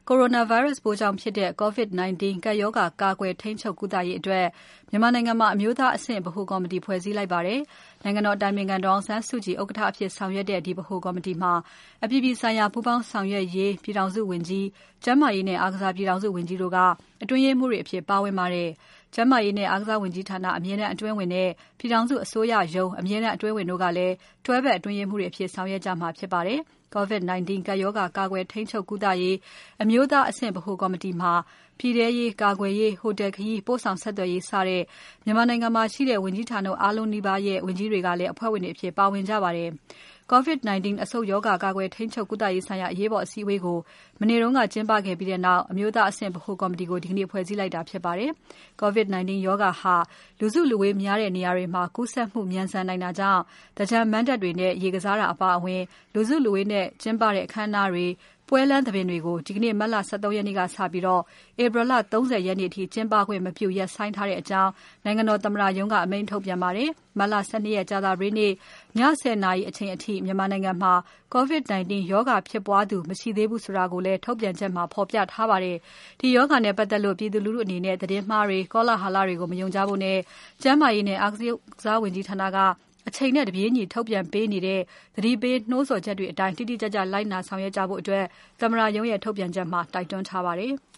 Coronavirus ပိုးကြောင့်ဖြစ်တဲ့ COVID-19 ကပ်ရောဂါကာကွယ်ထိန်းချုပ်ကုသရေးအတွက်မြန်မာနိုင်ငံမှာအမျိုးသားအဆင့်ဗဟိုကော်မတီဖွဲ့စည်းလိုက်ပါတယ်။ နိုင်ငံတော်အတိုင်ပင်ခံဒေါ်အောင်ဆန်းစုကြည်ဥက္ကဋ္ဌအဖြစ်ဆောင်ရွက်တဲ့ဒီဗဟိုကော်မတီမှာအပြည်ပြည်ဆိုင်ရာပူးပေါင်းဆောင်ရွက်ရေးပြည်ထောင်စုဝန်ကြီး၊ကျန်းမာရေးနဲ့အားကစားပြည်ထောင်စုဝန်ကြီးတို့ကအတွင်းရေးမှူးတွေအဖြစ်ပါဝင်ပါတယ်။ ကျန်းမာရေးနဲ့အားကစားဝန်ကြီးဌာနအမြဲတမ်းအတွင်းဝန်နဲ့ပြည်ထောင်စုအစိုးရရုံးအမြဲတမ်းအတွင်းဝန်တို့ကလည်းတွဲဘက်အတွင်းရေးမှူးတွေအဖြစ်ဆောင်ရွက်ကြမှာဖြစ်ပါတယ်။ COVID-19 ကပ်ရောဂါကာကွယ်ထိန်းချုပ်ကုသရေးအမျိုးသားအဆင့်ဗဟိုကော်မတီမှာပြည်ထဲရေး၊ကာကွယ်ရေး၊ဟိုတယ်ခရီး၊ပို့ဆောင်ဆက်သွယ်ရေးစတဲ့မြန်မာနိုင်ငံမှာရှိတဲ့ဝန်ကြီးဌာနအားလုံးနီးပါးရဲ့ဝန်ကြီးတွေကလည်းအဖွဲ့ဝင်တွေအဖြစ်ပါဝင်ကြပါတယ်။ COVID-19 အဆုတ်ရောဂါကာကွယ်ထိန်းချုပ်ကုသရေးဆိုင်ရာအရေးပေါ်အစည်းအဝေးကိုမနေ့ကကျင်းပခဲ့ပြီးနောက်အမျိုးသားအဆင့်ဗဟိုကော်မတီကိုဒီကနေ့ဖွဲ့စည်းလိုက်တာဖြစ်ပါတယ်။ COVID-19 ရောဂါဟာလူစုလူဝေးများတဲ့နေရာတွေမှာကူးစက်မှုမြန်ဆန်နိုင်တာကြောင့်သင်္ကြန်မဏ္ဍပ်တွေနဲ့ရေကစားတာအပါအဝင်လူစုလူဝေးနဲ့ကျင်းပတဲ့အခမ်းအနားတွေ၊ပွဲလမ်းသဘင်တွေကိုဒီကနေ့မတ်လ ၁၃ ရက်နေ့ကစပြီးဧပြီလ ၃၀ ရက်နေ့အထိကျင်းပခွင့်မပြုရပ်ဆိုင်းထားတဲ့အကြောင်းနိုင်ငံတော်သမ္မတရုံးကအမိန့်ထုတ်ပြန်ပါတယ်။ မတ်လ ၁၂ ရက်ကြာသပတေးနေ့ည ၁၀ နာရီအချိန်အထိမြန်မာနိုင်ငံမှာ COVID-19 ရောဂါဖြစ်ပွားသူမရှိသေးဘူးဆိုတာကိုလည်းထုတ်ပြန်ချက်မှာဖော်ပြထားပါတယ်။ ဒီရောဂါနဲ့ပတ်သက်လို့ပြည်သူလူထုအနေနဲ့သတင်းမှားတွေ၊ကောလဟာလတွေကိုမယုံကြဖို့နဲ့ကျန်းမာရေးနဲ့အားကစားဝန်ကြီးဌာနကအချိန်နဲ့တပြေးညီထုတ်ပြန်ပေးနေတဲ့သတိပေးနှိုးဆော်ချက်တွေအတိုင်းတိတိကျကျလိုက်နာဆောင်ရွက်ကြဖို့သမ္မတရုံးရဲ့ထုတ်ပြန်ချက်မှာတိုက်တွန်းထားပါတယ်။